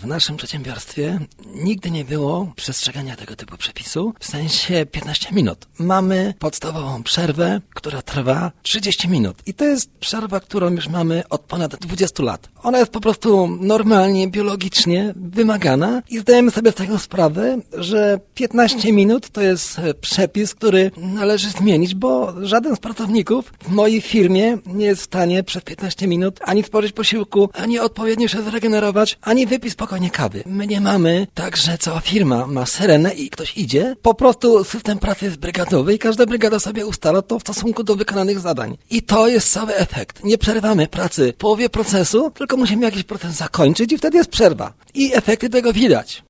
W naszym przedsiębiorstwie nigdy nie było przestrzegania tego typu przepisu, w sensie 15 minut. Mamy podstawową przerwę, która trwa 30 minut i to jest przerwa, którą już mamy od ponad 20 lat. Ona jest po prostu normalnie, biologicznie wymagana i zdajemy sobie z tego sprawę, że 15 minut to jest przepis, który należy zmienić, bo żaden z pracowników w mojej firmie nie jest w stanie przez 15 minut ani spożyć posiłku, ani odpowiednio się zregenerować, ani wypić spokojnie kawy. My nie mamy tak, że cała firma ma syrenę i ktoś idzie. Po prostu system pracy jest brygadowy i każda brygada sobie ustala to w stosunku do wykonanych zadań. I to jest cały efekt. Nie przerywamy pracy w połowie procesu, tylko musimy jakiś proces zakończyć i wtedy jest przerwa. I efekty tego widać.